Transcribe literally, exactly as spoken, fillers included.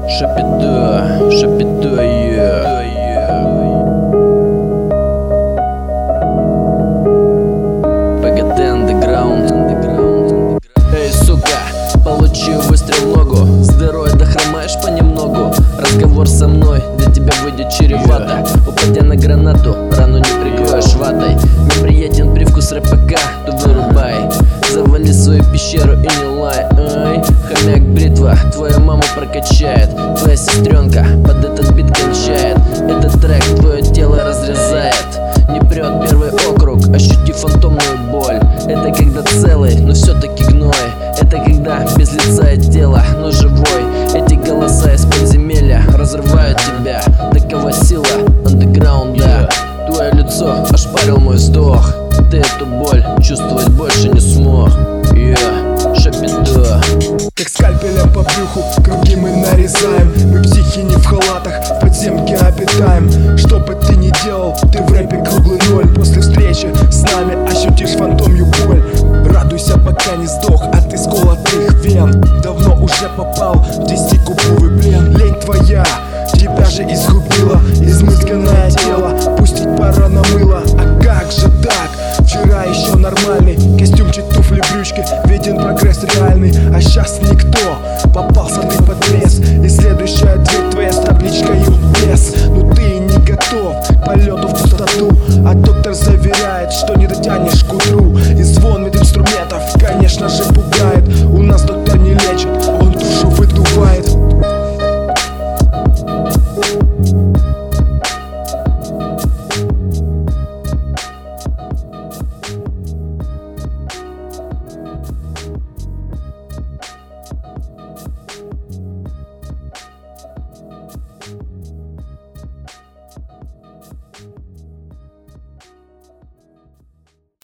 Шапито, шапито, ПГТ андеграунд. Эй, сука, получи выстрел в ногу. С дырой дохромаешь понемногу. Разговор со мной для тебя выйдет чревато. Упадя на гранату, рану не прикроешь ватой. Неприятен привкус рэпака, то вырубай. Завали свою пещеру и не лай. Ай, хомяк бритва твою маму прокачает. Твоя сестренка под этот бит кончает. Этот трек твое тело разрезает. Не прет первый округ, ощути фантомную боль. Это когда целый, но все-таки гной. Это когда без лица и тела, но живой. Эти голоса из подземелья разрывают тебя. Такова сила андеграунда. Твое лицо ошпарил мой вздох. Ты эту боль чувствовать больше не смог. Yeah, шапито. Как скальпелем по брюху круги мы нарезаем. Мы психи не в халатах, в подземке обитаем. Что бы ты ни делал, ты в рэпе круглый ноль. После встречи с нами ощутишь фантомью боль. Радуйся, пока не сдох от исколотых вен. Давно уже попал в десятикубовый плен. Лень твоя тебя же изгубит.